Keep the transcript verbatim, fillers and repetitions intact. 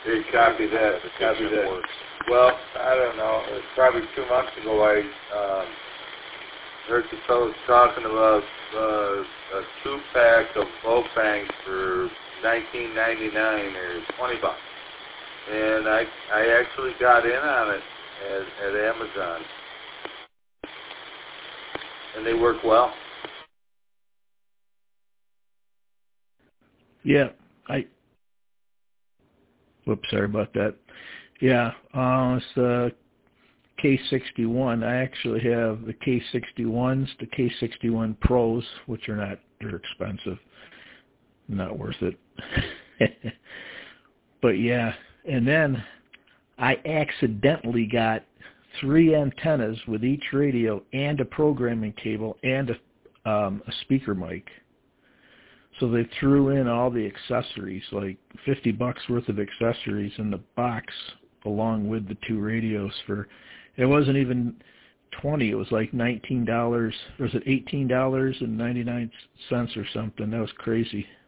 Hey, copy that. Copy that. Works. Well, I don't know. It was probably two months ago I um, heard the fellows talking about uh, a two-pack of Bofangs for nineteen ninety-nine or twenty bucks. And I I actually got in on it at, at Amazon. And they work well. Yeah, I... Whoops, sorry about that. Yeah, uh, it's the K sixty-one. I actually have the K sixty-ones, the K sixty-one Pros, which are not, they're expensive. Not worth it. But yeah, and then I accidentally got three antennas with each radio and a programming cable and a, um, a speaker mic. So they threw in all the accessories, like fifty bucks worth of accessories in the box along with the two radios for, it wasn't even twenty, it was like nineteen dollars, or was it eighteen dollars and ninety-nine cents or something? That was crazy.